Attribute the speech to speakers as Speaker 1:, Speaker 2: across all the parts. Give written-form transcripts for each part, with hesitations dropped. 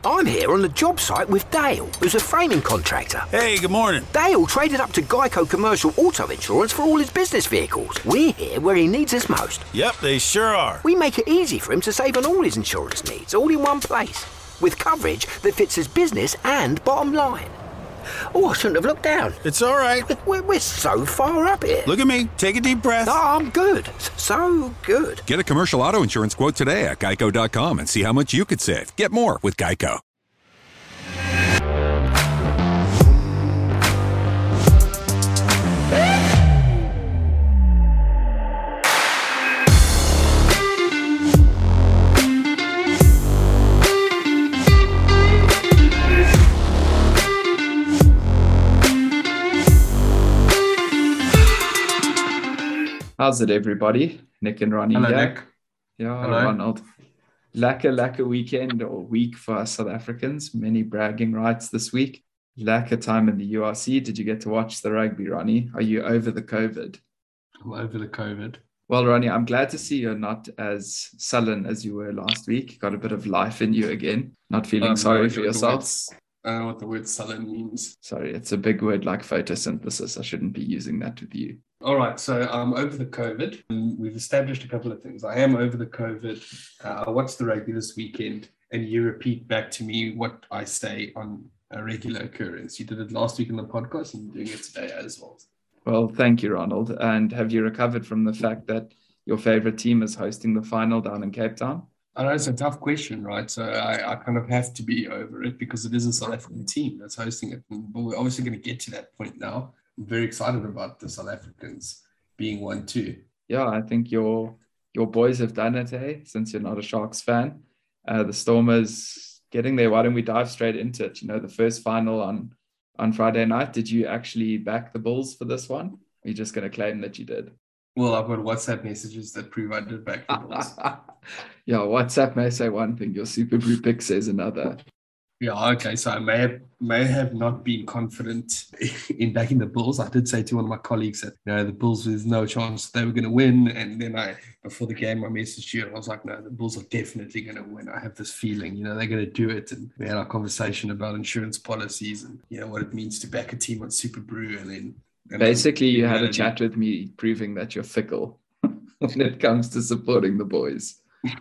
Speaker 1: I'm here on the job site with Dale, who's a framing contractor.
Speaker 2: Hey, good morning.
Speaker 1: Dale traded up to Geico Commercial Auto Insurance for all his business vehicles. We're here where he needs us most.
Speaker 2: Yep, they sure are.
Speaker 1: We make it easy for him to save on all his insurance needs, all in one place, with coverage that fits his business and bottom line. Oh, I shouldn't have looked down.
Speaker 2: It's all right.
Speaker 1: We're so far up here.
Speaker 2: Look at me. Take a deep breath.
Speaker 1: Oh, I'm good. So good.
Speaker 3: Get a commercial auto insurance quote today at geico.com and see how much you could save. Get more with Geico.
Speaker 4: How's it, everybody? Nick and Ronnie
Speaker 5: Hello,
Speaker 4: here.
Speaker 5: Nick.
Speaker 4: Yeah,
Speaker 5: Hello.
Speaker 4: Ronald. Lekker weekend or week for us South Africans. Many bragging rights this week. Lekker time in the URC. Did you get to watch the rugby, Ronnie? Are you over the COVID?
Speaker 5: I'm over the COVID.
Speaker 4: Well, Ronnie, I'm glad to see you're not as sullen as you were last week. Got a bit of life in you again. Not feeling sorry for yourself.
Speaker 5: I don't know what the word sullen means.
Speaker 4: Sorry, it's a big word like photosynthesis. I shouldn't be using that with you.
Speaker 5: All right, so I'm over the COVID. We've established a couple of things. I am over the COVID. I watched the rugby this weekend, and you repeat back to me what I say on a regular occurrence. You did it last week in the podcast, and you're doing it today as well.
Speaker 4: Well, thank you, Ronald. And have you recovered from the fact that your favorite team is hosting the final down in Cape Town?
Speaker 5: I know it's a tough question, right? So I kind of have to be over it because it is a South African team that's hosting it. But we're obviously going to get to that point now. I'm very excited about the South Africans being 1-2.
Speaker 4: Yeah, I think your boys have done it, eh? Since you're not a Sharks fan. The Stormers getting there. Why don't we dive straight into it? You know, the first final on Friday night. Did you actually back the Bulls for this one? Or are you just going to claim that you did?
Speaker 5: Well, I've got WhatsApp messages that prove I did back the Bulls.
Speaker 4: Yeah, WhatsApp may say one thing, your Super Brew pick says another.
Speaker 5: Yeah, okay. So I may have not been confident in backing the Bulls. I did say to one of my colleagues that the Bulls, there's no chance they were going to win. And then before the game, I messaged you and I was like, no, the Bulls are definitely going to win. I have this feeling, they're going to do it. And we had our conversation about insurance policies and what it means to back a team on Super Brew. And
Speaker 4: basically, you had a chat with me proving that you're fickle when it comes to supporting the boys.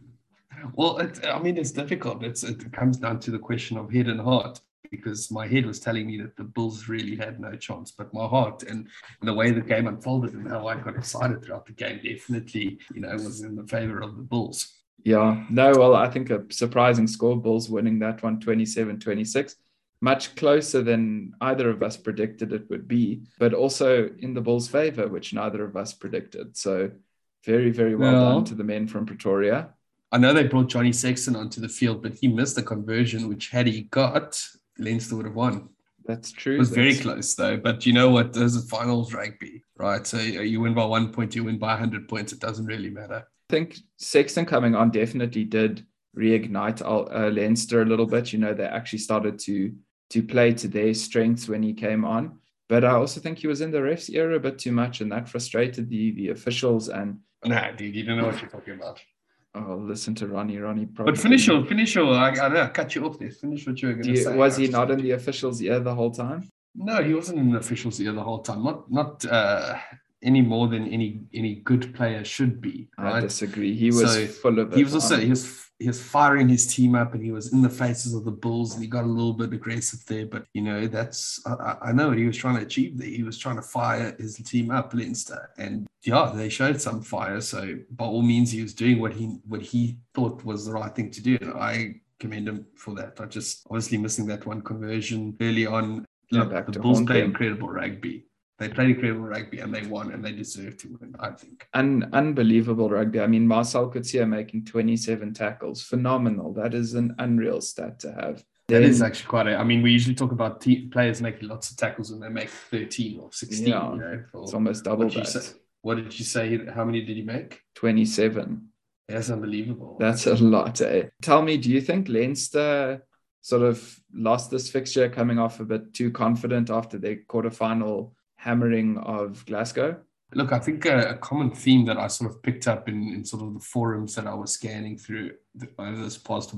Speaker 5: Well, it's difficult. It comes down to the question of head and heart, because my head was telling me that the Bulls really had no chance, but my heart and the way the game unfolded and how I got excited throughout the game definitely, was in the favor of the Bulls.
Speaker 4: Yeah, no, well, I think a surprising score, Bulls winning that one 27-26, much closer than either of us predicted it would be, but also in the Bulls' favor, which neither of us predicted. So very, very well done to the men from Pretoria.
Speaker 5: I know they brought Johnny Sexton onto the field, but he missed the conversion, which had he got, Leinster would have won.
Speaker 4: That's true.
Speaker 5: It was very close, though. But you know what? Those are finals rugby, right? So you win by 1 point, you win by 100 points. It doesn't really matter.
Speaker 4: I think Sexton coming on definitely did reignite Leinster a little bit. They actually started to play to their strengths when he came on. But I also think he was in the refs era a bit too much, and that frustrated the officials. And
Speaker 5: nah, dude, you don't know what you're talking about.
Speaker 4: Oh, listen to Ronnie. Probably.
Speaker 5: But finish your. I don't know, I cut you off there. Finish what you were going to say.
Speaker 4: Was he not in the officials' ear the whole time?
Speaker 5: No, he wasn't in the officials' ear the whole time. Not any more than any good player should be. Right?
Speaker 4: I disagree. He was full of it.
Speaker 5: He was also he was firing his team up, and he was in the faces of the Bulls, and he got a little bit aggressive there. But that's I know what he was trying to achieve there. He was trying to fire his team up, Leinster, and they showed some fire. So by all means, he was doing what he thought was the right thing to do. I commend him for that. I just obviously missing that one conversion early on. Look, the Bulls played incredible rugby. They played incredible rugby and they won, and they deserve to win, I think.
Speaker 4: Unbelievable rugby. I mean, Marcel Coetzee making 27 tackles. Phenomenal. That is an unreal stat to have.
Speaker 5: That is actually quite we usually talk about players making lots of tackles when they make 13 or 16.
Speaker 4: Yeah, it's almost double that.
Speaker 5: What did you say? How many did he make?
Speaker 4: 27.
Speaker 5: That's unbelievable.
Speaker 4: That's a lot, eh? Tell me, do you think Leinster sort of lost this fixture coming off a bit too confident after their quarterfinal hammering of Glasgow?
Speaker 5: Look, I think a common theme that I sort of picked up in sort of the forums that I was scanning through over this past week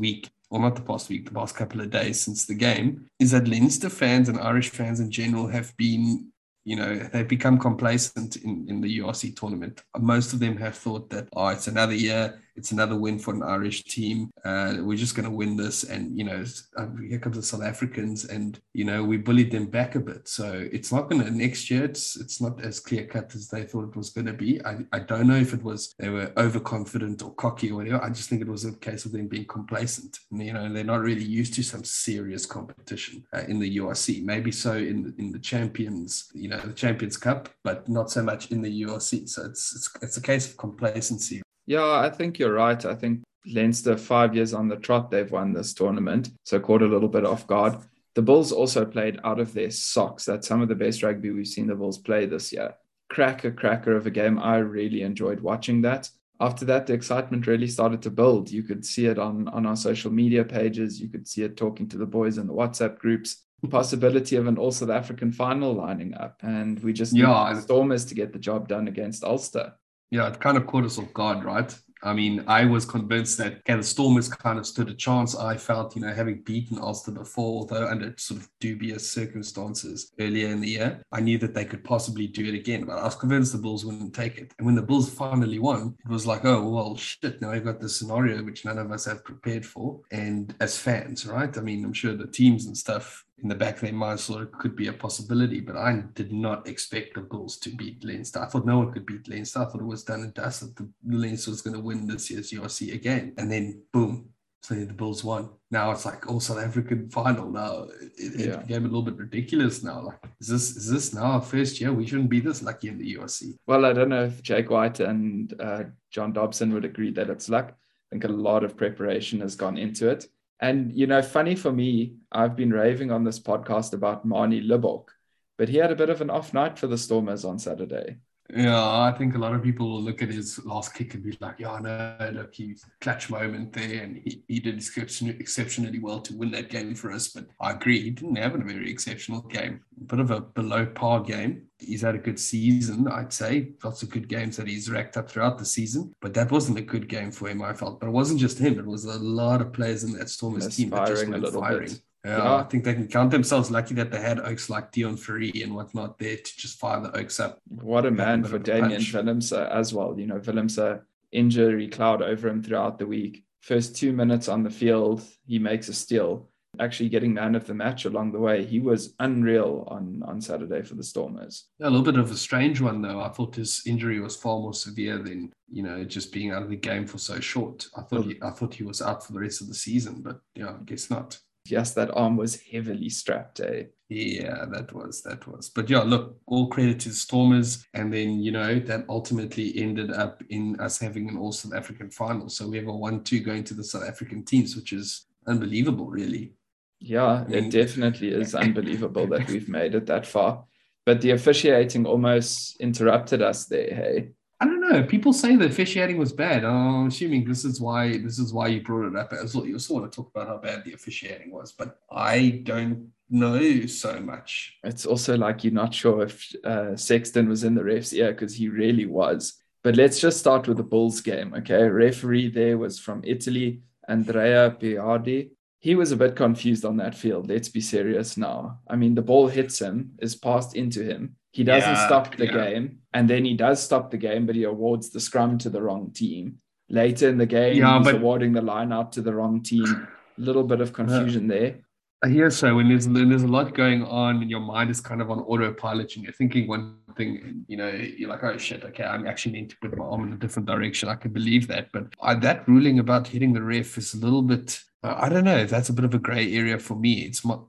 Speaker 5: or not the past week, the past couple of days since the game, is that Leinster fans and Irish fans in general have been, they've become complacent in the URC tournament. Most of them have thought that, it's another year, it's another win for an Irish team. We're just going to win this. And, here comes the South Africans and, we bullied them back a bit. So it's not going to, next year, it's not as clear cut as they thought it was going to be. I don't know if it was, they were overconfident or cocky or whatever. I just think it was a case of them being complacent. And, they're not really used to some serious competition in the URC. Maybe so in the Champions, the Champions Cup, but not so much in the URC. So it's a case of complacency.
Speaker 4: Yeah, I think you're right. I think Leinster, 5 years on the trot, they've won this tournament, so caught a little bit off guard. The Bulls also played out of their socks. That's some of the best rugby we've seen the Bulls play this year. Cracker of a game. I really enjoyed watching that. After that, the excitement really started to build. You could see it on our social media pages. You could see it talking to the boys in the WhatsApp groups. Possibility of an All South African final lining up. And we just need the Stormers to get the job done against Ulster.
Speaker 5: Yeah, it kind of caught us off guard, right? I mean, I was convinced that the Stormers kind of stood a chance. I felt, having beaten Ulster before, although under sort of dubious circumstances earlier in the year, I knew that they could possibly do it again. But I was convinced the Bulls wouldn't take it. And when the Bulls finally won, it was like, oh, well, shit, now we've got this scenario which none of us have prepared for. And as fans, right? I mean, I'm sure the teams and stuff in the back of their minds thought it could be a possibility, but I did not expect the Bulls to beat Leinster. I thought no one could beat Leinster. I thought it was done and dusted. The Leinster was going to win this year's URC again. And then, boom, suddenly the Bulls won. Now it's like all South African final. Now it became a little bit ridiculous now. Like, is this now our first year? We shouldn't be this lucky in the URC.
Speaker 4: Well, I don't know if Jake White and John Dobson would agree that it's luck. I think a lot of preparation has gone into it. And, funny for me, I've been raving on this podcast about Marnie Libbok, but he had a bit of an off night for the Stormers on Saturday.
Speaker 5: Yeah, I think a lot of people will look at his last kick and be like, yeah, no, look, he's a clutch moment there, and he did exceptionally well to win that game for us. But I agree, he didn't have a very exceptional game. A bit of a below par game. He's had a good season, I'd say. Lots of good games that he's racked up throughout the season. But that wasn't a good game for him, I felt. But it wasn't just him. It was a lot of players in that Stormers team that just went firing. Yeah, I think they can count themselves lucky that they had Oaks like Dion Fourie and whatnot there to just fire the Oaks up.
Speaker 4: What a man for Damien Willemse as well. Willemse, injury cloud over him throughout the week. First 2 minutes on the field, he makes a steal. Actually getting man of the match along the way. He was unreal on Saturday for the Stormers.
Speaker 5: Yeah, a little bit of a strange one, though. I thought his injury was far more severe than, just being out of the game for so short. I thought he was out for the rest of the season, but I guess not.
Speaker 4: Yes, that arm was heavily strapped, eh?
Speaker 5: Yeah, that was. But yeah, look, all credit to the Stormers. And then, that ultimately ended up in us having an All South African final. So we have a 1-2 going to the South African teams, which is unbelievable, really.
Speaker 4: Yeah, it definitely is unbelievable that we've made it that far. But the officiating almost interrupted us there, hey?
Speaker 5: I don't know. People say the officiating was bad. I'm assuming this is why you brought it up. You also want to talk about how bad the officiating was, but I don't know so much.
Speaker 4: It's also like you're not sure if Sexton was in the ref's ear, because he really was. But let's just start with the Bulls game, okay? Referee there was from Italy, Andrea Piardi. He was a bit confused on that field. Let's be serious now. I mean, the ball hits him, is passed into him. He doesn't stop the game, and then he does stop the game, but he awards the scrum to the wrong team. Later in the game, he's awarding the line out to the wrong team. A little bit of confusion there.
Speaker 5: I hear so. When there's a lot going on, and your mind is kind of on autopilot, and you're thinking one thing, and, you're like, oh shit, okay, I'm actually meant to put my arm in a different direction. I can believe that, but that ruling about hitting the ref is a little bit. I don't know. That's a bit of a grey area for me. It's not,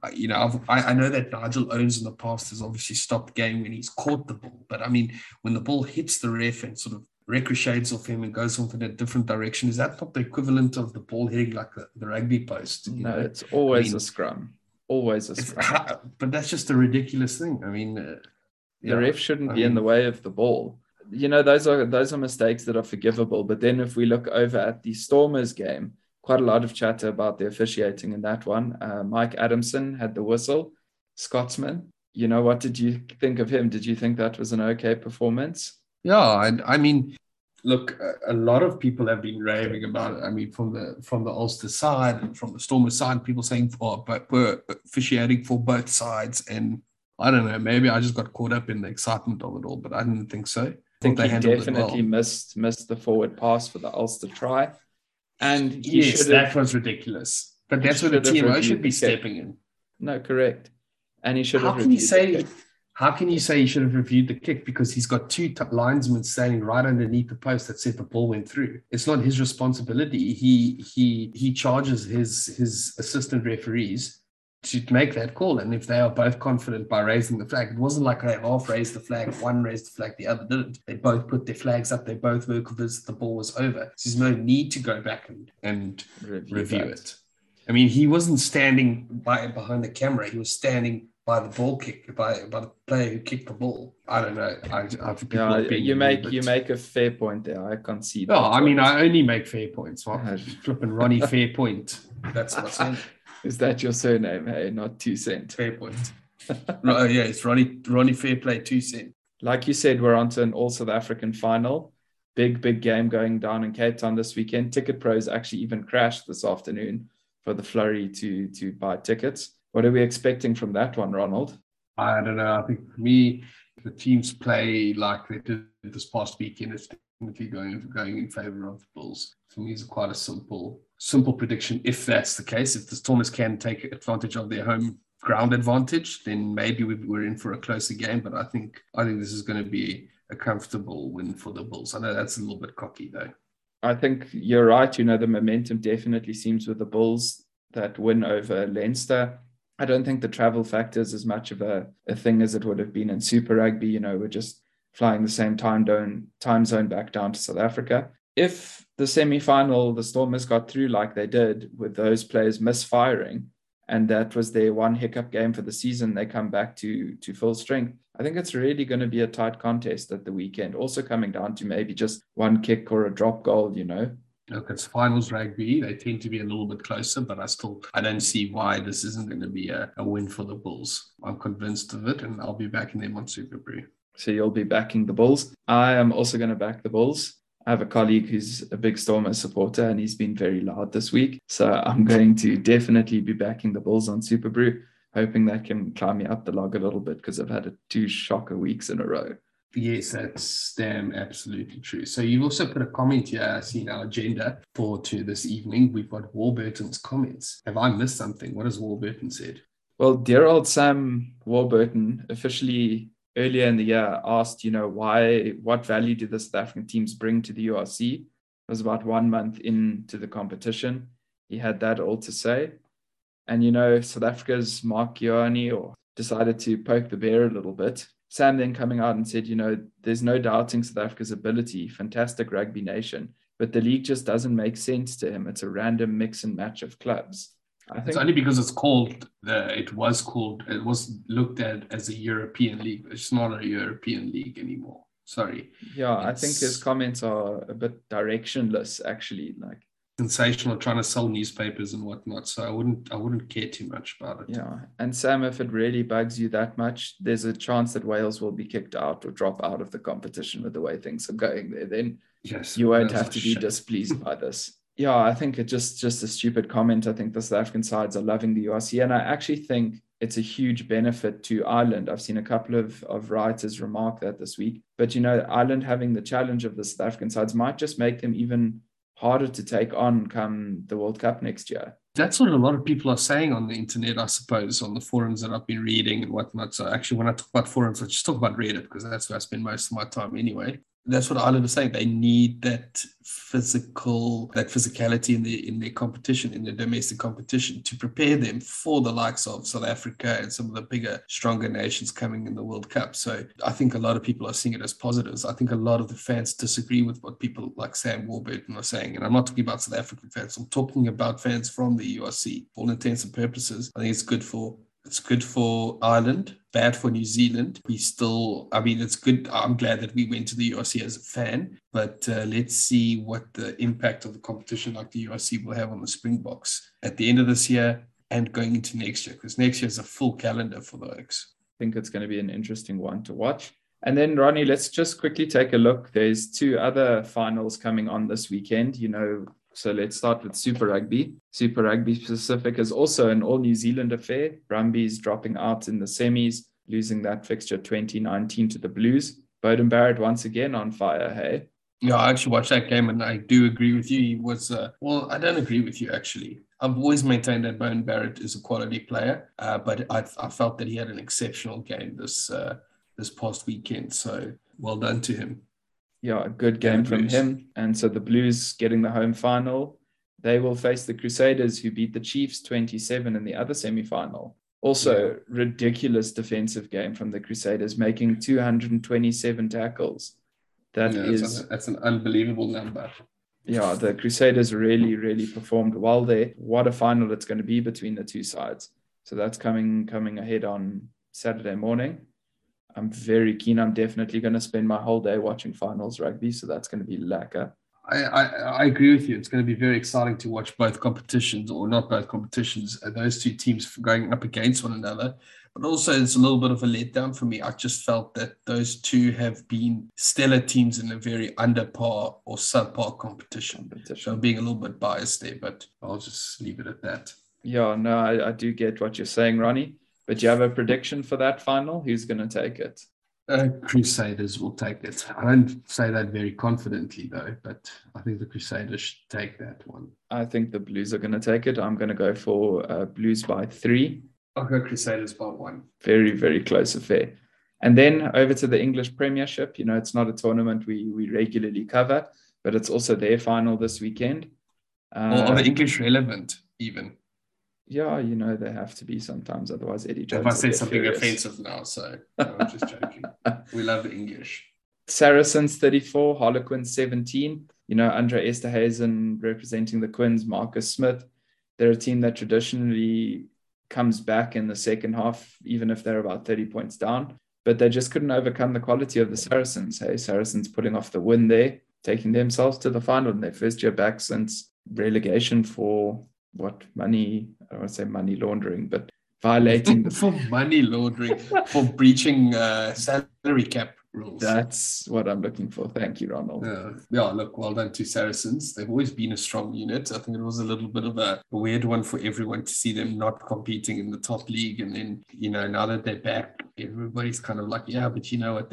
Speaker 5: I know that Nigel Owens in the past has obviously stopped the game when he's caught the ball. But I mean, when the ball hits the ref and sort of ricochets off him and goes off in a different direction, is that not the equivalent of the ball hitting like the rugby post?
Speaker 4: No, it's always a scrum. Always a scrum.
Speaker 5: But that's just a ridiculous thing. I mean,
Speaker 4: the ref shouldn't be in the way of the ball. Those are mistakes that are forgivable. But then if we look over at the Stormers game, quite a lot of chatter about the officiating in that one. Mike Adamson had the whistle, Scotsman. What did you think of him? Did you think that was an okay performance?
Speaker 5: Yeah, I mean, Look, a lot of people have been raving about it. I mean, from the Ulster side and from the Stormers side, people saying we're officiating for both sides. And I don't know, maybe I just got caught up in the excitement of it all, but I didn't think so.
Speaker 4: I think
Speaker 5: they
Speaker 4: he definitely missed the forward pass for the Ulster try. And
Speaker 5: that was ridiculous. But that's where the TMO should be stepping in.
Speaker 4: No, correct. And he should have
Speaker 5: How can you say he should have reviewed the kick? Because he's got two linesmen standing right underneath the post that said the ball went through. It's not his responsibility. He charges his assistant referees to make that call. And if they are both confident by raising the flag, it wasn't like they half raised the flag, one raised the flag, the other didn't. They both put their flags up. They both were convinced the ball was over. So there's no need to go back and review it. I mean, he wasn't standing behind the camera. He was standing by the ball kick, by the player who kicked the ball. I don't know.
Speaker 4: You make a fair point there. I concede.
Speaker 5: No, I mean, I only make fair points. Well, flipping Ronnie Fairpoint. That's what I'm saying.
Speaker 4: Is that your surname? Hey, not 2 Cent.
Speaker 5: Fairpoint. Yeah, it's Ronnie Fairplay 2 Cent.
Speaker 4: Like you said, we're on to an All South African final. Big game going down in Cape Town this weekend. Ticket Pros actually even crashed this afternoon for the flurry to buy tickets. What are we expecting from that one, Ronald?
Speaker 5: I don't know. I think for me, the teams play like they did this past weekend. It's definitely going in favour of the Bulls. For me, it's quite a simple prediction. If that's the case, if the Stormers can take advantage of their home ground advantage, then maybe we're in for a closer game. But I think this is going to be a comfortable win for the Bulls. I know that's a little bit cocky, though.
Speaker 4: I think you're right. The momentum definitely seems with the Bulls, that win over Leinster. I don't think the travel factor is as much of a thing as it would have been in Super Rugby. We're just flying the same time zone back down to South Africa. If the semi-final, the Stormers got through like they did with those players misfiring, and that was their one hiccup game for the season, they come back to full strength. I think it's really going to be a tight contest at the weekend, also coming down to maybe just one kick or a drop goal,
Speaker 5: Look, it's finals rugby. They tend to be a little bit closer, but I don't see why this isn't going to be a win for the Bulls. I'm convinced of it, and I'll be backing them on Super Brew.
Speaker 4: So you'll be backing the Bulls. I am also going to back the Bulls. I have a colleague who's a big Stormers supporter, and he's been very loud this week. So I'm going to definitely be backing the Bulls on Super Brew, hoping that can climb me up the log a little bit because I've had 2 shocker weeks in a row.
Speaker 5: Yes, that's damn absolutely true. So you've also put a comment here, I see in our agenda to this evening. We've got Warburton's comments. Have I missed something? What has Warburton said?
Speaker 4: Well, dear old Sam Warburton officially earlier in the year asked, what value do the South African teams bring to the URC? It was about 1 month into the competition. He had that all to say. And, South Africa's Mark Ioane decided to poke the bear a little bit. Sam then coming out and said, there's no doubting South Africa's ability, fantastic rugby nation, but the league just doesn't make sense to him. It's a random mix and match of clubs. I think
Speaker 5: it's only because it was looked at as a European league. It's not a European league anymore. Sorry.
Speaker 4: Yeah, I think his comments are a bit directionless, actually. Like
Speaker 5: sensational, trying to sell newspapers and whatnot. So I wouldn't care too much about it.
Speaker 4: Yeah. And Sam, if it really bugs you that much, there's a chance that Wales will be kicked out or drop out of the competition with the way things are going there. Then you won't have to be displeased by this. Yeah, I think it's just a stupid comment. I think the South African sides are loving the URC, and I actually think it's a huge benefit to Ireland. I've seen a couple of writers remark that this week. But, Ireland having the challenge of the South African sides might just make them even harder to take on come the World Cup next year.
Speaker 5: That's what a lot of people are saying on the internet, I suppose, on the forums that I've been reading and whatnot. So actually, when I talk about forums, I just talk about Reddit because that's where I spend most of my time anyway. That's what Ireland is saying. They need that physicality in their competition, in their domestic competition, to prepare them for the likes of South Africa and some of the bigger, stronger nations coming in the World Cup. So I think a lot of people are seeing it as positives. I think a lot of the fans disagree with what people like Sam Warburton are saying. And I'm not talking about South African fans. I'm talking about fans from the URC. For all intents and purposes, I think it's good for Ireland, bad for New Zealand. It's good. I'm glad that we went to the URC as a fan, but let's see what the impact of the competition like the URC will have on the Springboks at the end of this year and going into next year, because next year is a full calendar for the Oaks.
Speaker 4: I think it's going to be an interesting one to watch. And then, Ronnie, let's just quickly take a look. There's 2 other finals coming on this weekend, so let's start with Super Rugby. Super Rugby Pacific is also an all New Zealand affair. Brumbies dropping out in the semis, losing that fixture 2019 to the Blues. Beauden Barrett once again on fire, hey?
Speaker 5: Yeah, I actually watched that game and I do agree with you. He was, I don't agree with you actually. I've always maintained that Beauden Barrett is a quality player, but I felt that he had an exceptional game this past weekend. So well done to him.
Speaker 4: Yeah, a good game from him. And so the Blues getting the home final. They will face the Crusaders, who beat the Chiefs 27 in the other semi-final. Also, ridiculous defensive game from the Crusaders, making 227 tackles.
Speaker 5: That's an unbelievable number.
Speaker 4: Yeah, the Crusaders really, really performed well there. What a final it's going to be between the 2 sides. So that's coming ahead on Saturday morning. I'm very keen. I'm definitely going to spend my whole day watching finals rugby. So that's going to be lacquer.
Speaker 5: I agree with you. It's going to be very exciting to watch both competitions, or not both competitions, those 2 teams going up against one another. But also it's a little bit of a letdown for me. I just felt that those 2 have been stellar teams in a very under par or subpar competition. So I'm being a little bit biased there, but I'll just leave it at that.
Speaker 4: Yeah, no, I do get what you're saying, Ronnie. But do you have a prediction for that final? Who's going to take it?
Speaker 5: Crusaders will take it. I don't say that very confidently, though, but I think the Crusaders should take that one.
Speaker 4: I think the Blues are going to take it. I'm going to go for Blues by 3.
Speaker 5: I'll go Crusaders by 1.
Speaker 4: Very, very close affair. And then over to the English Premiership. It's not a tournament we regularly cover, but it's also their final this weekend.
Speaker 5: Or are the English relevant even?
Speaker 4: Yeah, they have to be sometimes. Otherwise, Eddie Jones.
Speaker 5: If I say something furious. Offensive now, so I'm just joking. We love the English.
Speaker 4: Saracens 34, Harlequins 17. Andre Esterhuizen representing the Quins, Marcus Smith. They're a team that traditionally comes back in the second half, even if they're about 30 points down. But they just couldn't overcome the quality of the Saracens. Hey, Saracens pulling off the win there, taking themselves to the final in their first year back since relegation for what money, I don't want to say money laundering, but violating
Speaker 5: for money laundering, for breaching salary cap rules.
Speaker 4: That's what I'm looking for. Thank you, Ronald.
Speaker 5: Yeah, look, well done to Saracens. They've always been a strong unit. I think it was a little bit of a weird one for everyone to see them not competing in the top league. And then, now that they're back, everybody's kind of like, yeah, but you know what?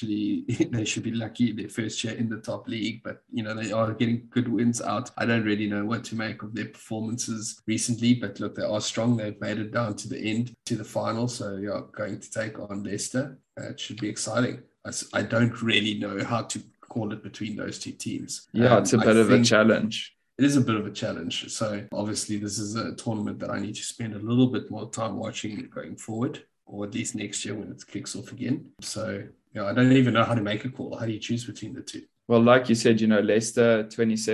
Speaker 5: They should be lucky their first year in the top league. But, they are getting good wins out. I don't really know what to make of their performances recently, but look, they are strong. They've made it down to the end, to the final. So, yeah, going to take on Leicester. It should be exciting. I don't really know how to call it between those 2 teams.
Speaker 4: Yeah, it's a bit of a challenge.
Speaker 5: It is a bit of a challenge. So obviously this is a tournament that I need to spend a little bit more time watching going forward, or at least next year when it kicks off again. So I don't even know how to make a call. How do you choose between the 2?
Speaker 4: Well, like you said, Leicester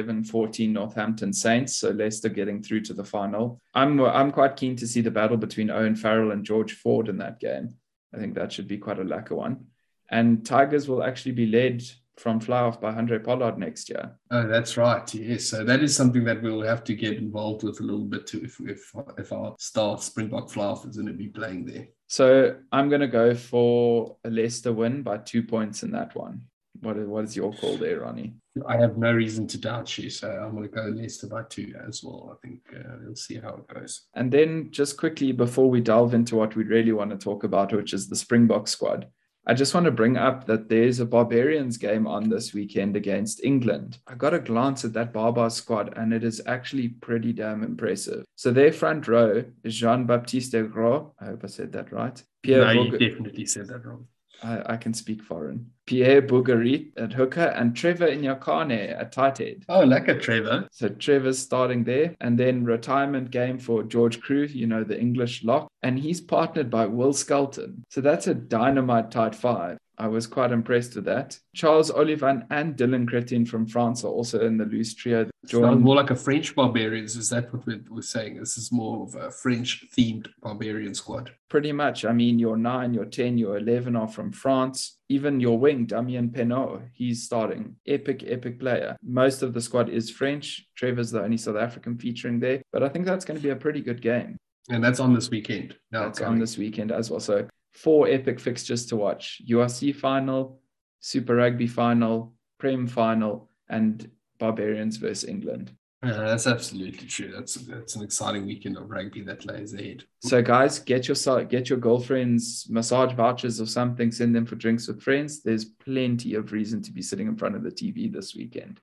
Speaker 4: 27-14 Northampton Saints. So Leicester getting through to the final. I'm quite keen to see the battle between Owen Farrell and George Ford in that game. I think that should be quite a lacquer one. And Tigers will actually be led from fly-off by Handré Pollard next year.
Speaker 5: Oh, that's right. Yes. So that is something that we'll have to get involved with a little bit too if our star Springbok fly-off is going to be playing there.
Speaker 4: So I'm going to go for a Leicester win by 2 points in that one. What is your call there, Ronnie?
Speaker 5: I have no reason to doubt you, so I'm going to go Leicester by 2 as well. I think we'll see how it goes.
Speaker 4: And then just quickly, before we delve into what we really want to talk about, which is the Springbok squad, I just want to bring up that there's a Barbarians game on this weekend against England. I got a glance at that Barbar squad, and it is actually pretty damn impressive. So their front row is Jean-Baptiste Gros. I hope I said that right.
Speaker 5: You definitely said that wrong.
Speaker 4: I can speak foreign. Pierre Bourgarit at hooker and Trevor Inyakane at tight head.
Speaker 5: Oh, like a Trevor.
Speaker 4: So Trevor's starting there. And then retirement game for George Crew, the English lock. And he's partnered by Will Skelton. So that's a dynamite tight 5. I was quite impressed with that. Charles Olivan and Dylan Cretin from France are also in the loose trio.
Speaker 5: Sounds more like a French Barbarians. Is that what we're saying? This is more of a French-themed Barbarian squad.
Speaker 4: Pretty much. I mean, your 9, your 10, your 11 are from France. Even your wing, Damien Penaud, he's starting. Epic player. Most of the squad is French. Trevor's the only South African featuring there. But I think that's going to be a pretty good game.
Speaker 5: And that's on this weekend.
Speaker 4: That's on this weekend as well. So 4 epic fixtures to watch: URC final, Super Rugby final, Prem final, and Barbarians versus England.
Speaker 5: That's absolutely true. That's an exciting weekend of rugby that lays ahead.
Speaker 4: So, guys, get your girlfriends massage vouchers or something. Send them for drinks with friends. There's plenty of reason to be sitting in front of the TV this weekend.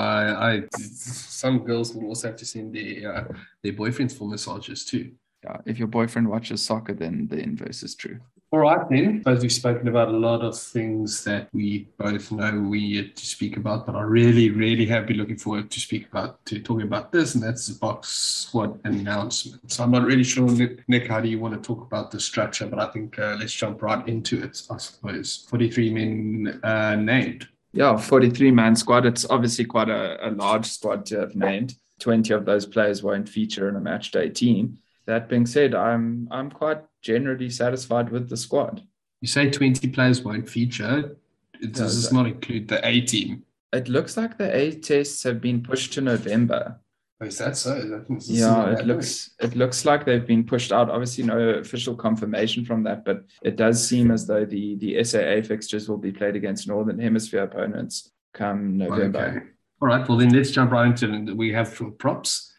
Speaker 5: Some girls will also have to send their boyfriends for massages too.
Speaker 4: Yeah, if your boyfriend watches soccer, then the inverse is true.
Speaker 5: All right, then. I suppose we've spoken about a lot of things that we both know we need to speak about, but I really, really have been looking forward to talking about this, and that's the box squad announcement. So I'm not really sure, Nick, how do you want to talk about the structure, but I think let's jump right into it, I suppose. 43 men named.
Speaker 4: Yeah, 43-man squad. It's obviously quite a large squad to have named. 20 of those players won't feature in a match day team. That being said, I'm quite generally satisfied with the squad.
Speaker 5: You say 20 players won't feature. Does this not include the A team?
Speaker 4: It looks like the A tests have been pushed to November.
Speaker 5: Oh, is that so?
Speaker 4: It looks like they've been pushed out. Obviously, no official confirmation from that, but it does seem as though the SAA fixtures will be played against Northern Hemisphere opponents come November.
Speaker 5: Okay. All right. Well, then let's jump right into it. We have props.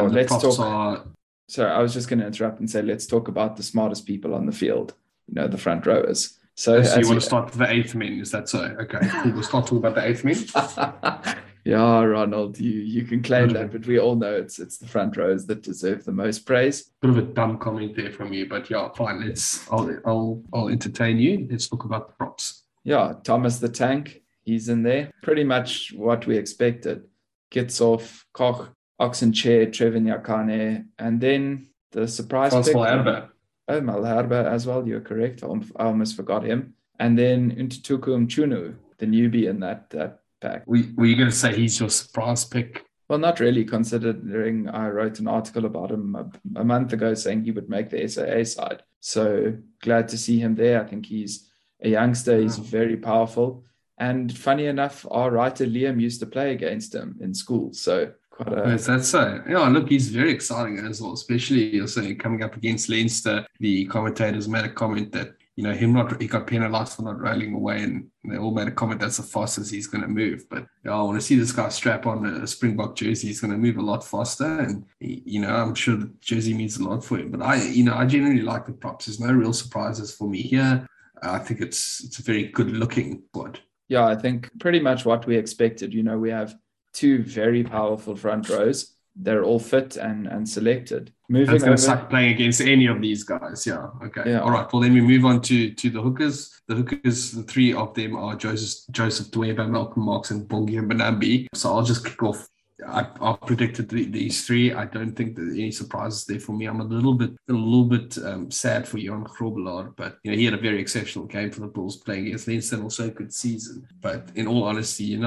Speaker 4: Sorry, I was just going to interrupt and say, let's talk about the smartest people on the field, the front rowers. So
Speaker 5: you want to start with the 8th men, is that so? Okay, cool. We'll start talking about the 8th men.
Speaker 4: Yeah, Ronald, you can claim that, but we all know it's the front rows that deserve the most praise.
Speaker 5: Bit of a dumb comment there from you, but yeah, fine. I'll entertain you. Let's talk about the props.
Speaker 4: Yeah, Thomas the Tank, he's in there. Pretty much what we expected. Kitsoff, Koch, Oxenchair, Trevor Nyakane, and then the surprise pick.
Speaker 5: Malherbe.
Speaker 4: Oh, Malherbe as well, you're correct. I almost forgot him. And then Ntutuku Mchunu, the newbie in that pack.
Speaker 5: Were you going to say he's your surprise pick?
Speaker 4: Well, not really, considering I wrote an article about him a month ago saying he would make the SAA side. So glad to see him there. I think he's a youngster. He's very powerful. And funny enough, our writer Liam used to play against him in school. So
Speaker 5: is that so? Yeah, look, he's very exciting as well, especially you're saying coming up against Leinster. The commentators made a comment that, he got penalised for not rolling away, and they all made a comment that's the fastest he's going to move. But I want to see this guy strap on a Springbok jersey. He's going to move a lot faster, and I'm sure the jersey means a lot for him. But I generally like the props. There's no real surprises for me here. I think it's a very good looking squad.
Speaker 4: Yeah, I think pretty much what we expected. We have 2 very powerful front rows. They're all fit and selected. Moving over,
Speaker 5: suck playing against any of these guys. Yeah. Okay.
Speaker 4: Yeah.
Speaker 5: All right. Well, then we move on to the hookers. The hookers, the 3 of them are Joseph Dweba, Malcolm Marx, and Bongi Mbonambi. So I'll just kick off. I predicted these 3. I don't think there's any surprises there for me. I'm a little bit sad for Jan Grobbelaar, but he had a very exceptional game for the Bulls playing against Leinster, and also a good season. But in all honesty,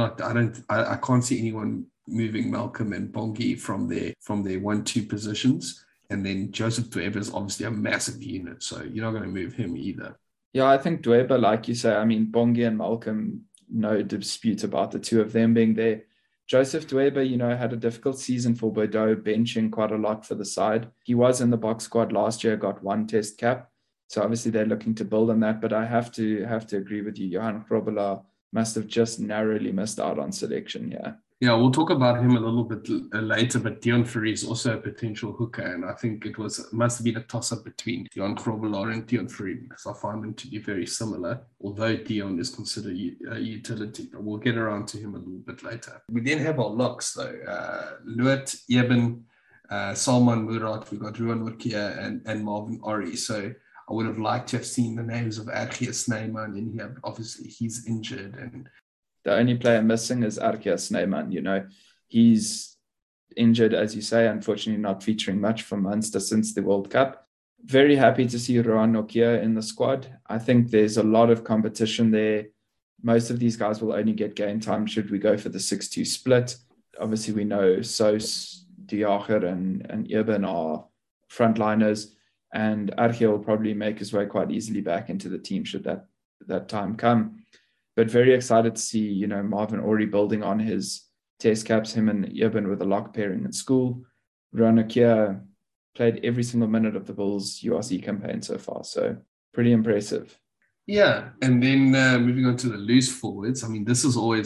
Speaker 5: I can't see anyone moving Malcolm and Bongi from their 1-2 positions. And then Joseph Dweba is obviously a massive unit, so you're not going to move him either.
Speaker 4: Yeah, I think Dweba, like you say, Bongi and Malcolm, no dispute about the 2 of them being there. Joseph Dweba, had a difficult season for Bordeaux, benching quite a lot for the side. He was in the box squad last year, got 1 test cap. So obviously they're looking to build on that. But I have to agree with you. Johan Grobbelaar must have just narrowly missed out on selection. Yeah.
Speaker 5: Yeah, we'll talk about him a little bit later, but Dion Fourie is also a potential hooker, and I think it must have been a toss-up between Dion Grobbelaar and Dion Fourie, because I find them to be very similar, although Dion is considered a utility, but we'll get around to him a little bit later. We then have our locks, though. Luat, Eben, Salman Murat, we've got Ruan Urquia and Marvin Ori, so I would have liked to have seen the names of Archie Snyman in here, but obviously he's injured, and
Speaker 4: the only player missing is Archie Snyman. He's injured, as you say, unfortunately not featuring much for Munster since the World Cup. Very happy to see Ruan Urquia in the squad. I think there's a lot of competition there. Most of these guys will only get game time should we go for the 6-2 split. Obviously, we know Sos, De Jager and Eben are frontliners, and Archie will probably make his way quite easily back into the team should that time come. But very excited to see, Marvin Ori building on his test caps, him and Eben with a lock pairing in school. Ruan Urquia played every single minute of the Bulls URC campaign so far. So Pretty impressive.
Speaker 5: Yeah, and then moving on to the loose forwards. I mean, this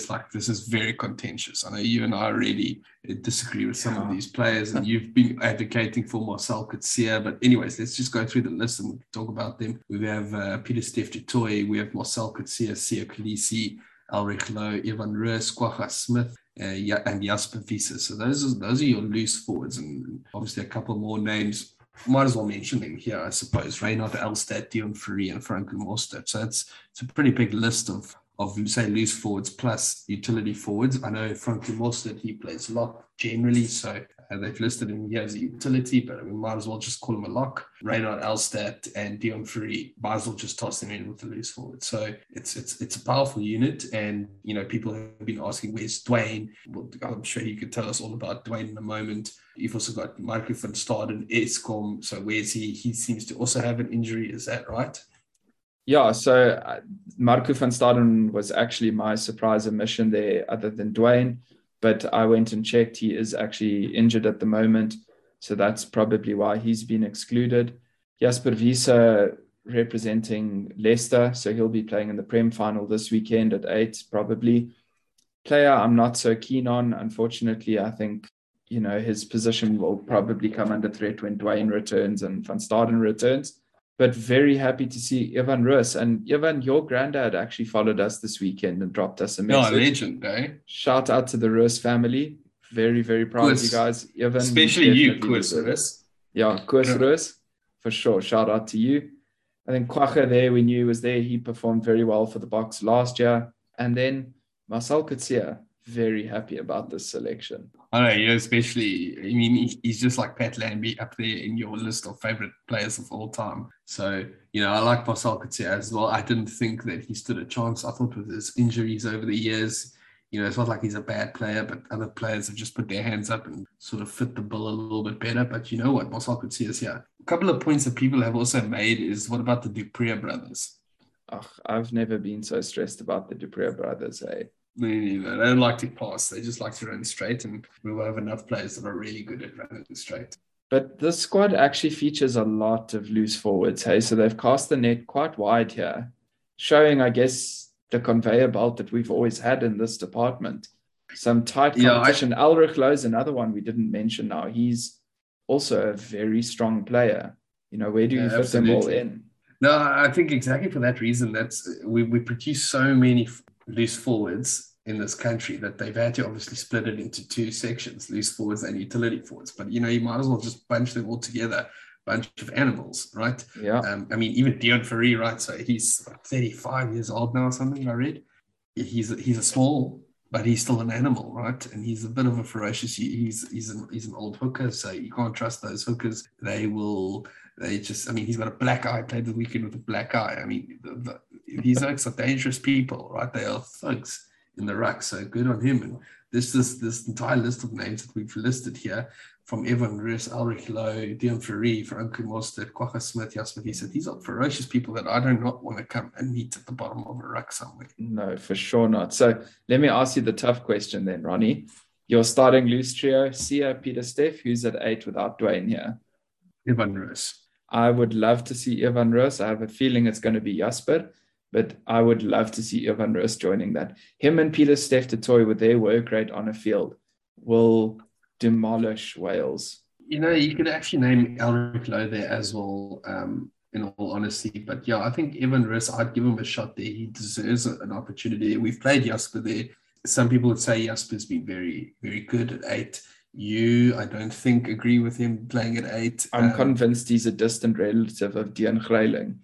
Speaker 5: is very contentious. I know you and I already disagree with some of these players, and you've been advocating for Marcel Coetzee. But anyways, let's just go through the list and talk about them. We have Pieter-Steph du Toit, we have Marcel Coetzee, Siya Kolisi, Elrich Louw, Evan Roos, Kwagga Smith, and Jasper Wiese. So those are your loose forwards, and obviously a couple more names. Might as well mention them here, I suppose. Reynard Elstad, Deon Fourie, and Frankie Mostert. So it's a pretty big list of say loose forwards plus utility forwards. I know Frankie Mostert, he plays lock generally, so they've listed him here as a utility, but we might as well just call him a lock. Reynard Elstad and Deon Fourie, might as well just toss them in with the loose forward. So it's a powerful unit, and people have been asking, where's Dwayne? Well, I'm sure you could tell us all about Dwayne in a moment. You've also got Marco van Staden, Eskom. So where's he? He seems to also have an injury. Is that right?
Speaker 4: Yeah, so Marco van Staden was actually my surprise omission there, other than Dwayne. But I went and checked. He is actually injured at the moment. So that's probably why he's been excluded. Jasper Wiese representing Leicester. So he'll be playing in the Prem final this weekend at 8, probably. Player I'm not so keen on. Unfortunately, I think, his position will probably come under threat when Dwayne returns and Van Staden returns. But very happy to see Evan Roos. And Evan, your granddad actually followed us this weekend and dropped us a message.
Speaker 5: Oh, legend, eh?
Speaker 4: Shout out to the Roos family. Very, very proud of you guys. Evan,
Speaker 5: especially you, Koos Roos.
Speaker 4: Yeah, Koos Roos, for sure. Shout out to you. I think Kwagga there, we knew he was there. He performed very well for the Boks last year. And then Marcel Coetzee, very happy about this selection.
Speaker 5: I know, especially, he's just like Pat Lambie up there in your list of favorite players of all time. So, I like Marcel Coetzee as well. I didn't think that he stood a chance. I thought with his injuries over the years, it's not like he's a bad player, but other players have just put their hands up and sort of fit the bill a little bit better. But you know what? Marcel Coetzee is here. A couple of points that people have also made is, what about the du Preez brothers?
Speaker 4: I've never been so stressed about the du Preez brothers, eh?
Speaker 5: They don't like to pass. They just like to run straight, and we will have enough players that are really good at running straight.
Speaker 4: But this squad actually features a lot of loose forwards, hey? So they've cast the net quite wide here, showing, I guess, the conveyor belt that we've always had in this department. Some tight competition. Yeah, Elrich Louw is another one we didn't mention now. He's also a very strong player. Where do you fit them all in?
Speaker 5: No, I think exactly for that reason, we produce so many loose forwards in this country that they've had to obviously split it into two sections, loose forwards and utility forwards. But, you might as well just bunch them all together, bunch of animals, right?
Speaker 4: Yeah.
Speaker 5: Even Deon Fourie, right? So he's 35 years old now or something, I read. He's a small, but he's still an animal, right? And he's a bit of a ferocious, he's an old hooker, so you can't trust those hookers. He's got a black eye, played the weekend with a black eye. These thugs are dangerous people, right? They are thugs in the ruck, so good on him. And this entire list of names that we've listed here, from Evan Roos, Elrich Louw, Deon Fourie, Frankie Mostert, Kwagga Smith, Jasper Wiese, these are ferocious people that I do not want to come and meet at the bottom of a ruck somewhere.
Speaker 4: No, for sure not. So let me ask you the tough question then, Ronnie. Your starting loose trio, Siya, Pieter-Steph, who's at 8 without Dwayne here?
Speaker 5: Evan Roos.
Speaker 4: I would love to see Evan Roos. I have a feeling it's going to be Jasper, but I would love to see Evan Roos joining that. Him and Pieter-Steph du Toit, with their work rate on a field, will demolish Wales.
Speaker 5: You could actually name Elrich Louw there as well, in all honesty. But yeah, I think Evan Roos, I'd give him a shot there. He deserves an opportunity. We've played Jasper there. Some people would say Jasper's been very, very good at 8. I don't think, agree with him playing at 8.
Speaker 4: I'm convinced he's a distant relative of Dean Greiling.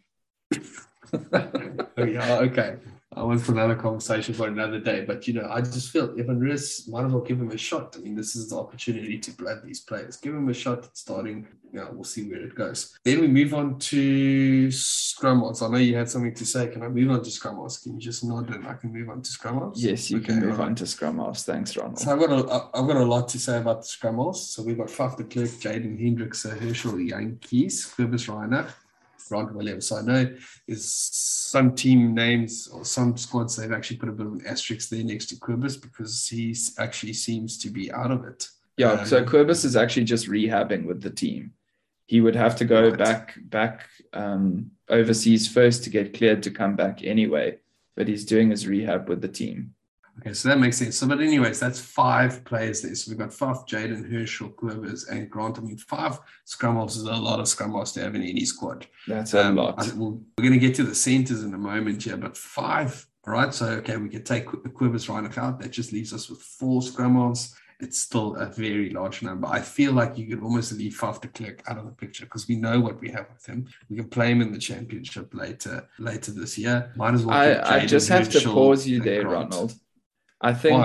Speaker 5: Oh, yeah, okay. I want for another conversation for another day. But, I just feel Evan Roos, might as well give him a shot. This is the opportunity to blood these players. Give him a shot at starting. We'll see where it goes. Then we move on to scrum halves. I know you had something to say. Can I move on to scrum halves? Can you just nod and I can move on to scrum halves?
Speaker 4: Yes, you can move on to scrum halves. Thanks, Ronald.
Speaker 5: So I've got a lot to say about the scrum halves. So we've got Faf de Klerk, Jaden Hendricks, Herschel Jantjies, Kobus Reiner, Grant Williams. So I know there's some team names or some squads they've actually put a bit of an asterisk there next to Kobus because he actually seems to be out of it.
Speaker 4: Yeah, so Kobus is actually just rehabbing with the team. He would have to go
Speaker 5: Right.
Speaker 4: back overseas first to get cleared to come back anyway. But he's doing his rehab with the team.
Speaker 5: Okay, so that makes sense. So, but anyways, that's 5 players there. So we've got Faf, Jaden, Herschel, Quivers, and Grant. I mean, 5 scrum halves is a lot of scrum halves to have in any squad.
Speaker 4: That's a lot.
Speaker 5: We're going to get to the centers in a moment here, but 5, all right? So, okay, we can take Quivers, Reinach out. That just leaves us with 4 scrum halves. It's still a very large number. I feel like you could almost leave Faf de Klerk out of the picture because we know what we have with him. We can play him in the championship later this year. Might as well.
Speaker 4: I just have to
Speaker 5: Herschel,
Speaker 4: pause you
Speaker 5: and
Speaker 4: there,
Speaker 5: Grant.
Speaker 4: Ronald. I think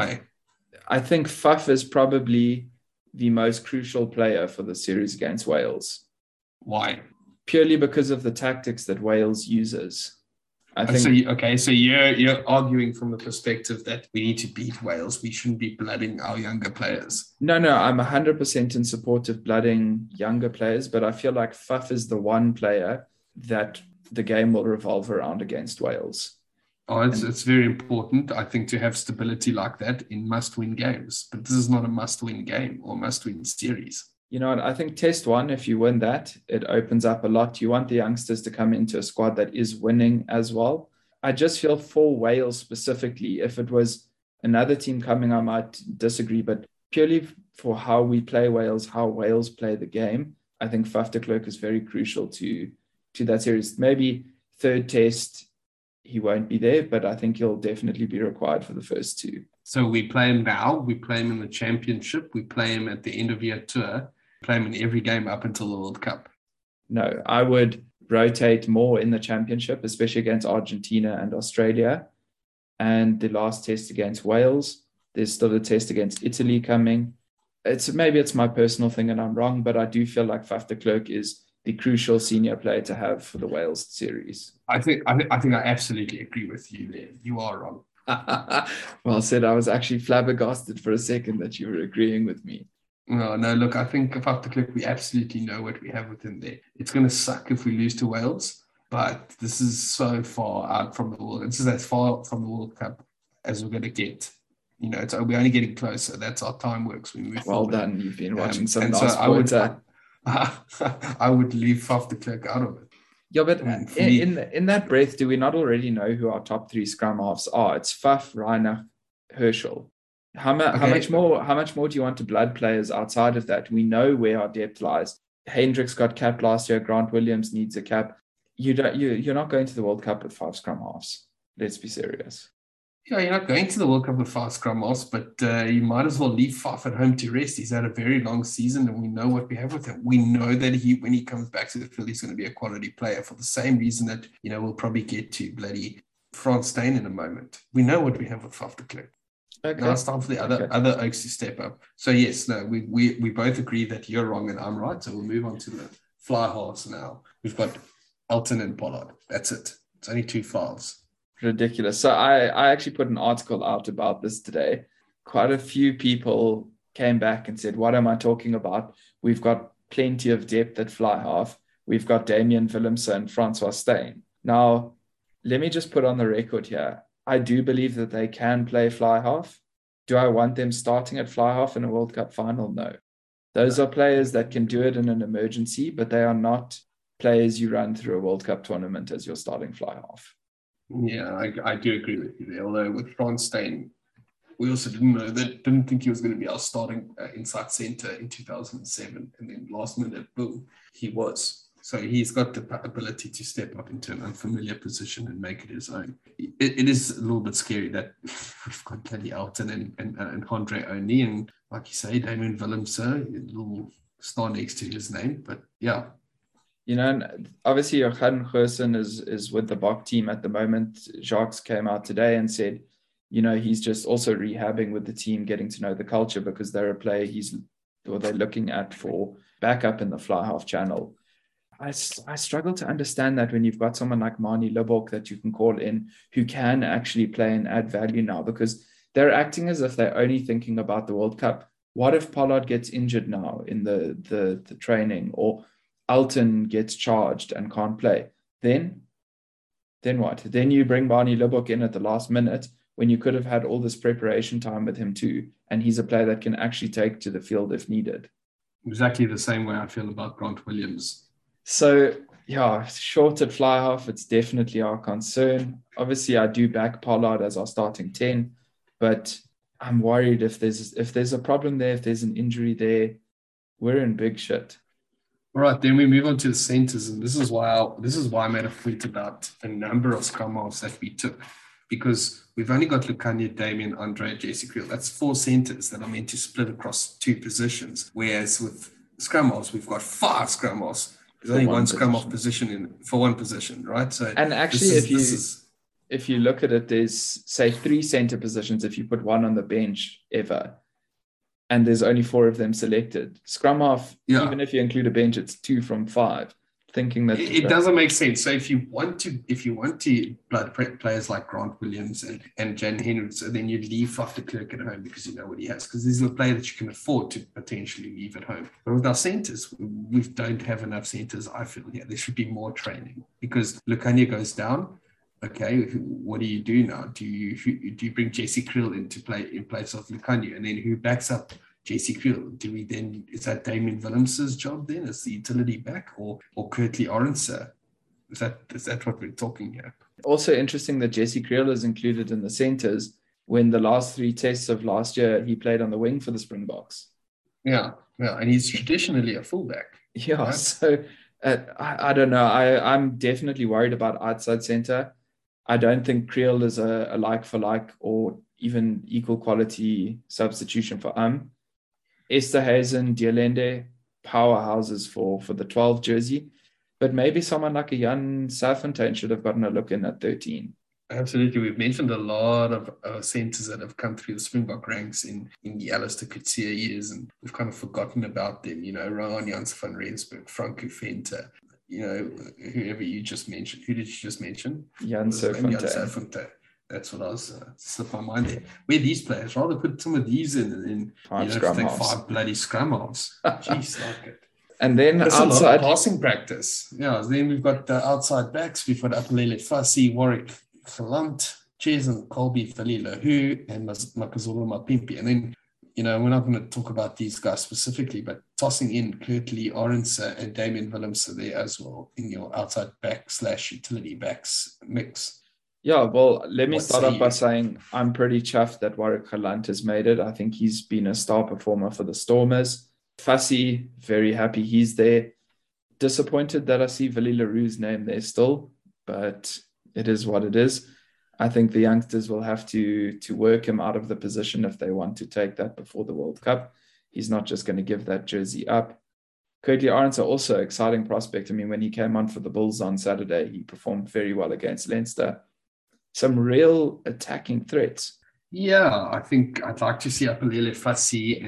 Speaker 4: Faf is probably the most crucial player for the series against Wales.
Speaker 5: Why?
Speaker 4: Purely because of the tactics that Wales uses. I think.
Speaker 5: So you're arguing from the perspective that we need to beat Wales. We shouldn't be blooding our younger players.
Speaker 4: No, I'm 100% in support of blooding younger players, but I feel like Faf is the one player that the game will revolve around against Wales.
Speaker 5: Oh, it's very important, I think, to have stability like that in must-win games. But this is not a must-win game or must-win series.
Speaker 4: You know what? I think test 1, if you win that, it opens up a lot. You want the youngsters to come into a squad that is winning as well. I just feel for Wales specifically, if it was another team coming, I might disagree. But purely for how we play Wales, how Wales play the game, I think Faf de Klerk is very crucial to that series. Maybe third test, he won't be there, but I think he'll definitely be required for the first 2.
Speaker 5: So we play him now. We play him in the championship. We play him at the end of year tour. Play him in every game up until the World Cup.
Speaker 4: No, I would rotate more in the championship, especially against Argentina and Australia. And the last test against Wales. There's still a test against Italy coming. Maybe it's my personal thing and I'm wrong, but I do feel like Faf de Klerk is the crucial senior player to have for the Wales series.
Speaker 5: I think I absolutely agree with you there. You are wrong.
Speaker 4: Well said. I was actually flabbergasted for a second that you were agreeing with me.
Speaker 5: No, look, I think Faf de Klerk, we absolutely know what we have within there. It's going to suck if we lose to Wales, but this is so far out from the world. This is as far from the World Cup as we're going to get. You know, we're only getting closer. That's how time works. We move
Speaker 4: well
Speaker 5: forward.
Speaker 4: daan. You've been watching some nice
Speaker 5: so
Speaker 4: sports.
Speaker 5: I would leave Faf de Klerk out of it.
Speaker 4: Yeah, but in that breath, do we not already know who our top 3 scrum halves are? It's Faf, Reinach, Herschel. How much more do you want to blood players outside of that? We know where our depth lies. Hendricks got capped last year. Grant Williams needs a cap. You're not going to the World Cup with 5 scrum halves. Let's be serious.
Speaker 5: Yeah, you're not going to the World Cup with 5 scrum halves, but you might as well leave Faf at home to rest. He's had a very long season, and we know what we have with him. We know that when he comes back to the field, he's going to be a quality player for the same reason that, we'll probably get to bloody Frans Steyn in a moment. We know what we have with Faf de Klerk. Okay. Now it's time for the other Oaks to step up. So yes, we both agree that you're wrong and I'm right. So we'll move on to the fly halves now. We've got Elton and Pollard. That's it. It's only 2 files.
Speaker 4: Ridiculous. So I actually put an article out about this today. Quite a few people came back and said, what am I talking about? We've got plenty of depth at fly half. We've got Damian Willemse and Francois Steyn. Now, let me just put on the record here. I do believe that they can play fly half. Do I want them starting at fly half in a World Cup final? No. Those are players that can do it in an emergency, but they are not players you run through a World Cup tournament as your starting fly half.
Speaker 5: Yeah, I do agree with you there. Although with Frans Steyn, we also didn't think he was going to be our starting inside centre in 2007. And then last minute, boom, he was. So he's got the ability to step up into an unfamiliar position and make it his own. It is a little bit scary that we've got bloody Elton and Andre only. And like you say, Damian Willemse, a little star next to his name. But yeah.
Speaker 4: And obviously Johan Goosen is with the Bok team at the moment. Jacques came out today and said, he's just also rehabbing with the team, getting to know the culture because they're a player they're looking at for backup in the fly half channel. I struggle to understand that when you've got someone like Manie Libbok that you can call in who can actually play and add value now because they're acting as if they're only thinking about the World Cup. What if Pollard gets injured now in the training or Elton gets charged and can't play? Then what? Then you bring Manie Libbok in at the last minute when you could have had all this preparation time with him too, and he's a player that can actually take to the field if needed.
Speaker 5: Exactly the same way I feel about Grant Williams.
Speaker 4: So, yeah, short at fly half, it's definitely our concern. Obviously, I do back Pollard as our starting 10, but I'm worried if there's a problem there, if there's an injury there, we're in big shit.
Speaker 5: All right, then we move on to the centers, and this is why I made a point about the number of scrum halves that we took, because we've only got Lukhanyo, Damien, Andre, Jesse Creel. That's 4 centers that are meant to split across 2 positions, whereas with scrum halves, we've got 5 scrum halves. There's only one scrum half position for one position, right? So,
Speaker 4: and actually, if you look at it, there's say 3 center positions if you put one on the bench ever, and there's only 4 of them selected. Scrum half, even if you include a bench, it's 2 from 5. Thinking that
Speaker 5: it doesn't make sense. So if you want to blood players like Grant Williams and Jan Henry, so then you leave Faf de Klerk at home because you know what he has, because these are the players that you can afford to potentially leave at home. But with our centers, we don't have enough centers. I feel there should be more training, because Lukhanyo goes down. Okay, what do you do now? Do you bring Jesse Creel in to play in place of Lukhanyo, and then who backs up Jesse Creel? Is that Damien Willems's job then as the utility back, or Kurtley Arendse? Is that what we're talking here?
Speaker 4: Also interesting that Jesse Creel is included in the centers when the last 3 tests of last year he played on the wing for the Springboks.
Speaker 5: Yeah, and he's traditionally a fullback.
Speaker 4: Yeah,
Speaker 5: right?
Speaker 4: So I don't know. I'm definitely worried about outside center. I don't think Creel is a like for like or even equal quality substitution for Esterhuizen, Dialende, powerhouses for the 12 jersey, but maybe someone like a Jan Serfontein should have gotten a look in at 13.
Speaker 5: Absolutely. We've mentioned a lot of centers that have come through the Springbok ranks in the Alistair Coetzee years, and we've kind of forgotten about them. Rohan Janse van Rensburg, Franco Venter, whoever you just mentioned. Who did you just mention?
Speaker 4: Jan Serfontein.
Speaker 5: That's what I was slipped my mind there. Where these players, rather put some of these in
Speaker 4: 5 scrum halves.
Speaker 5: 5 bloody scrum halves. Jeez, like it.
Speaker 4: And then
Speaker 5: that's
Speaker 4: outside
Speaker 5: a lot of passing practice. Yeah. Then we've got the outside backs. We've got Apelele Fassi, Warwick Galant, Cheslin Colby, Velile Hu, and Makazole Mapimpi. And then, we're not going to talk about these guys specifically, but tossing in Kurtley Arendse and Damien Willemse there as well in your outside back / utility backs mix.
Speaker 4: Yeah, well, let me start off by saying I'm pretty chuffed that Warwick Galant has made it. I think he's been a star performer for the Stormers. Fassi, very happy he's there. Disappointed that I see Vili Leroux's name there still, but it is what it is. I think the youngsters will have to work him out of the position if they want to take that before the World Cup. He's not just going to give that jersey up. Kurtley Arendse also exciting prospect. I mean, when he came on for the Bulls on Saturday, he performed very well against Leinster. Some real attacking threats.
Speaker 5: Yeah, I think I'd like to see Apelele Fassi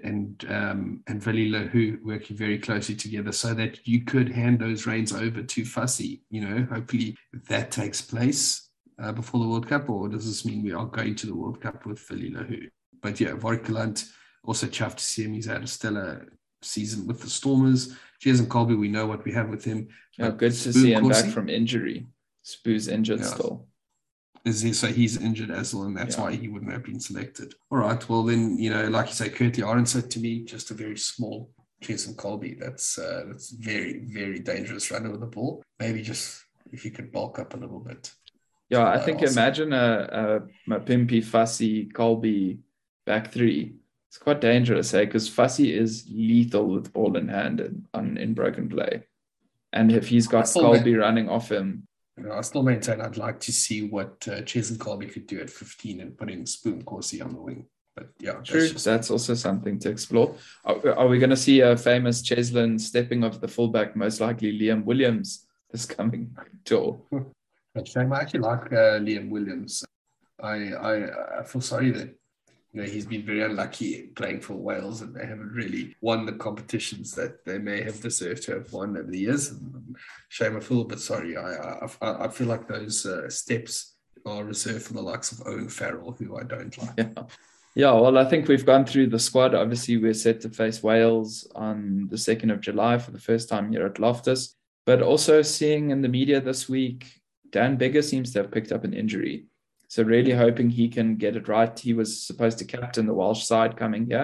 Speaker 5: and Vili Leroux working very closely together so that you could hand those reins over to Fassi. Hopefully that takes place before the World Cup, or does this mean we are going to the World Cup with Vili Leroux? But yeah, Warwick Galant, also chuffed to see him. He's had a stellar season with the Stormers. Cheslin Colby, we know what we have with him.
Speaker 4: Yeah, good to see him back from injury. Spoo's injured still.
Speaker 5: So he's injured as well, and that's why he wouldn't have been selected. All right, well then, like you say, Kurtley Arendse, to me, just a very small Cheslin Colby. That's very, very dangerous runner with the ball. Maybe just if you could bulk up a little bit.
Speaker 4: Yeah, I think imagine a Mapimpi, Fassi, Colby back 3. It's quite dangerous, because Fassi is lethal with ball in hand in broken play. And if he's got Colby running off him,
Speaker 5: I still maintain I'd like to see what Cheslin Colby could do at 15 and putting Spoon Corsi on the wing. But yeah,
Speaker 4: true. That's also something to explore. Are we going to see a famous Cheslin stepping off the fullback? Most likely Liam Williams this coming tour.
Speaker 5: Shame. I actually like Liam Williams. I feel sorry that he's been very unlucky playing for Wales, and they haven't really won the competitions that they may have deserved to have won over the years. Shame, I feel a bit sorry. I feel like those steps are reserved for the likes of Owen Farrell, who I don't like.
Speaker 4: Yeah, well, I think we've gone through the squad. Obviously, we're set to face Wales on the 2nd of July for the first time here at Loftus. But also seeing in the media this week, Dan Biggar seems to have picked up an injury. So really hoping he can get it right. He was supposed to captain the Welsh side coming here.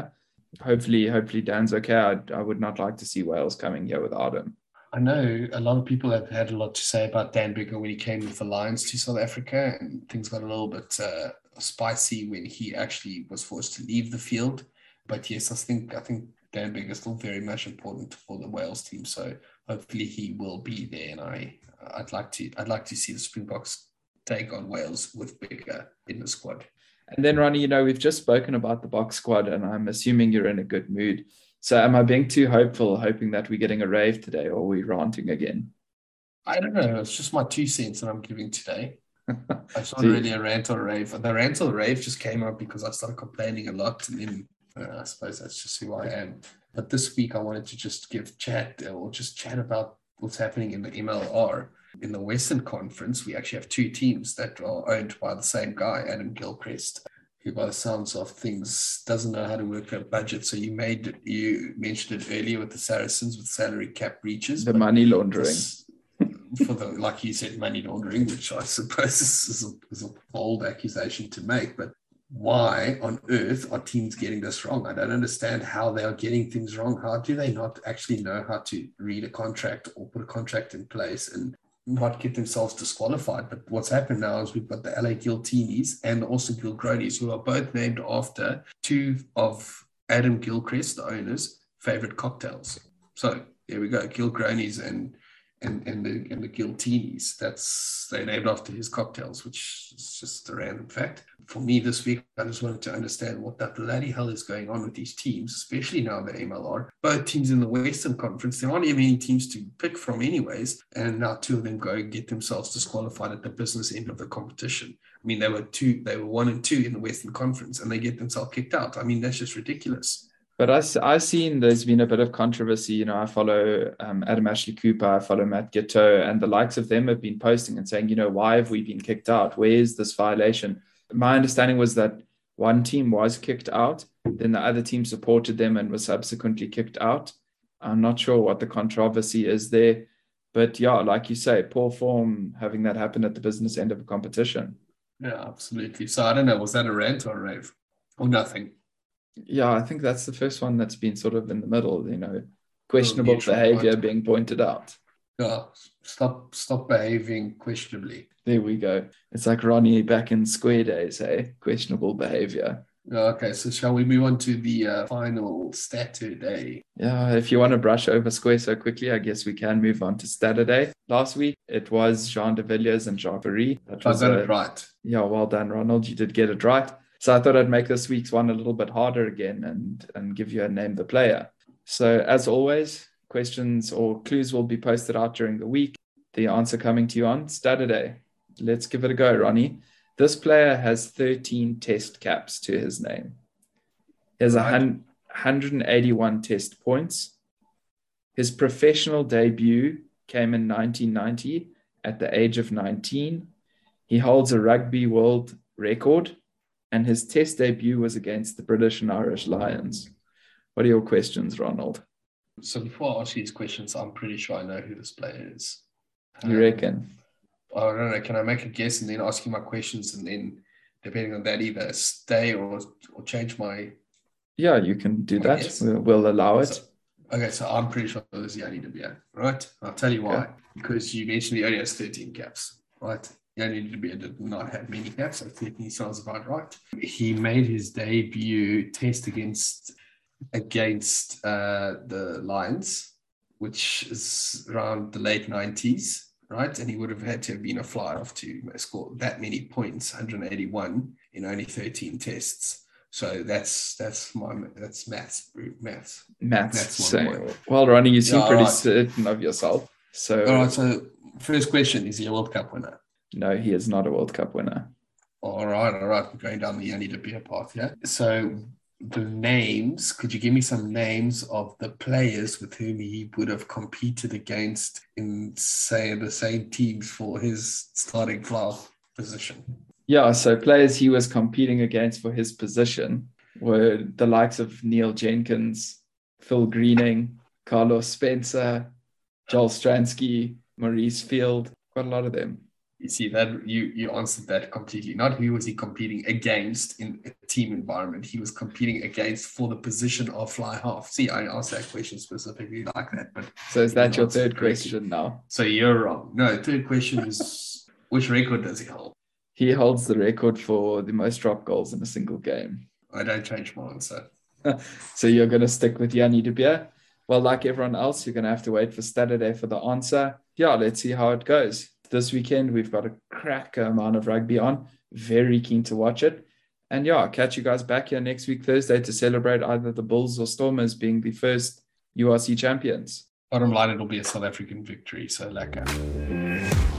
Speaker 4: hopefully Dan's okay. I would not like to see Wales coming here without him.
Speaker 5: I know a lot of people have had a lot to say about Dan Biggar when he came with the Lions to South Africa, and things got a little bit spicy when he actually was forced to leave the field. But yes, I think Dan Biggar is still very much important for the Wales team. So hopefully he will be there, and I'd like to see the Springboks take on Wales with Biggar in the squad.
Speaker 4: And then, Ronnie, we've just spoken about the Box squad, and I'm assuming you're in a good mood. So am I being too hopeful, hoping that we're getting a rave today, or are we ranting again?
Speaker 5: I don't know. It's just my 2 cents that I'm giving today. It's not really a rant or a rave. The rant or rave just came up because I started complaining a lot, and then I suppose that's just who I am. But this week I wanted to just chat about what's happening in the MLR. In the Western Conference, we actually have 2 teams that are owned by the same guy, Adam Gilchrist, who by the sounds of things doesn't know how to work a budget. So you mentioned it earlier with the Saracens with salary cap breaches.
Speaker 4: The money laundering.
Speaker 5: Like you said, money laundering, which I suppose is a bold accusation to make. But why on earth are teams getting this wrong? I don't understand how they are getting things wrong. How do they not actually know how to read a contract or put a contract in place and not get themselves disqualified? But what's happened now is we've got the LA Giltinis and the Austin Gilgronis, who are both named after 2 of Adam Gilchrist, the owner's favorite cocktails. So there we go, Gilgronis and the Giltinis. They're named after his cocktails, which is just a random fact. For me this week, I just wanted to understand what the bloody hell is going on with these teams, especially now the MLR. Both teams in the Western Conference, there aren't even any teams to pick from anyways, and now 2 of them go and get themselves disqualified at the business end of the competition. I mean, they were 1 and 2 in the Western Conference, and they get themselves kicked out. I mean, that's just ridiculous.
Speaker 4: But I've seen there's been a bit of controversy. I follow Adam Ashley Cooper, I follow Matt Giteau, and the likes of them have been posting and saying, why have we been kicked out? Where is this violation? My understanding was that one team was kicked out, then the other team supported them and was subsequently kicked out. I'm not sure what the controversy is there. But yeah, like you say, poor form having that happen at the business end of a competition.
Speaker 5: Yeah, absolutely. So I don't know, was that a rant or a rave? Or nothing?
Speaker 4: Yeah, I think that's the first one that's been sort of in the middle, questionable behavior being pointed out.
Speaker 5: Yeah, stop behaving questionably.
Speaker 4: There we go. It's like Ronnie back in Square days, hey? Questionable behavior.
Speaker 5: Okay, so shall we move on to the final Saturday?
Speaker 4: Yeah, if you want to brush over Square so quickly, I guess we can move on to Saturday. Last week, it was Jean de Villiers and Jacques Fourie.
Speaker 5: I got it right.
Speaker 4: Yeah, well done, Ronald. You did get it right. So I thought I'd make this week's one a little bit harder again and give you a name the player. So as always, questions or clues will be posted out during the week. The answer coming to you on Saturday. Let's give it a go, Ronnie. This player has 13 test caps to his name. He has 181 test points. His professional debut came in 1990 at the age of 19. He holds a rugby world record, and his test debut was against the British and Irish Lions. What are your questions, Ronald?
Speaker 5: So before I ask you these questions, I'm pretty sure I know who this player is.
Speaker 4: You reckon?
Speaker 5: I don't know. Can I make a guess and then ask you my questions, and then depending on that, either stay or change my...
Speaker 4: Yeah, you can do that.
Speaker 5: Guess?
Speaker 4: We'll allow it.
Speaker 5: So I'm pretty sure this is Yanni de Beer, right? I'll tell you why. Okay. Because you mentioned he only has 13 caps, right? Yanni de Beer did not have many caps, so 13 sounds about right. He made his debut test against the Lions, which is around the late 90s, right? And he would have had to have been a fly-off to score that many points, 181 in only 13 tests. So that's maths.
Speaker 4: So, well, Ronnie, you seem pretty certain of yourself. So,
Speaker 5: all right. So, first question: is he a World Cup winner?
Speaker 4: No, he is not a World Cup winner.
Speaker 5: All right. We're going down the Yanni de Beer path, yeah. So, the names. Could you give me some names of the players with whom he would have competed against in, say, the same teams for his starting flower position?
Speaker 4: Yeah, so players he was competing against for his position were the likes of Neil Jenkins, Phil Greening, Carlos Spencer, Joel Stransky, Maurice Field, quite a lot of them.
Speaker 5: You see that you answered that completely. Not who was he competing against in a team environment. He was competing against for the position of fly half. See, I asked that question specifically like that. But
Speaker 4: so is that your third question now?
Speaker 5: So you're wrong. No, third question is which record does he hold?
Speaker 4: He holds the record for the most drop goals in a single game.
Speaker 5: I don't change my answer.
Speaker 4: So you're going to stick with Yanni de Beer? Well, like everyone else, you're going to have to wait for Saturday for the answer. Yeah, let's see how it goes. This weekend, we've got a cracker amount of rugby on. Very keen to watch it. And yeah, I'll catch you guys back here next week, Thursday, to celebrate either the Bulls or Stormers being the first URC champions.
Speaker 5: Bottom line, it'll be a South African victory. So, lekker.